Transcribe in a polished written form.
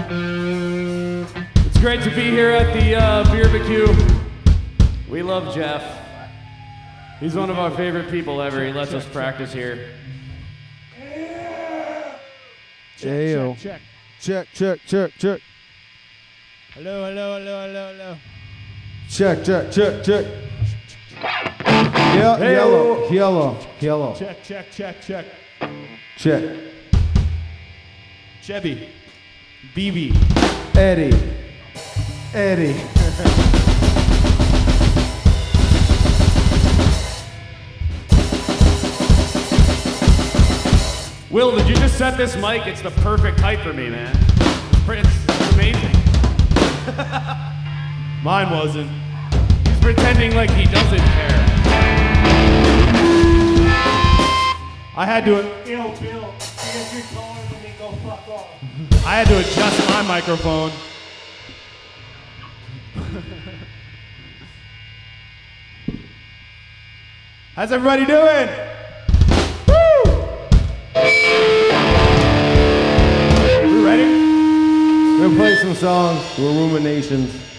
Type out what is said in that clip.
It's great to be here at the Beerbecue. We love Jeff. He's one of our favorite people ever. He lets us practice here. Check. Check. Hello. Check. Yeah, Hey, yellow. Check. Check. Chevy. BB. Eddie. Will, did you just set this mic? It's the perfect height for me, man. It's amazing. Mine wasn't. He's pretending like he doesn't care. I had to. Yo, Bill, if you're taller than me, go fuck off. I had to adjust my microphone. How's everybody doing? Woo! We ready? We're gonna play some songs. We're Ruminations.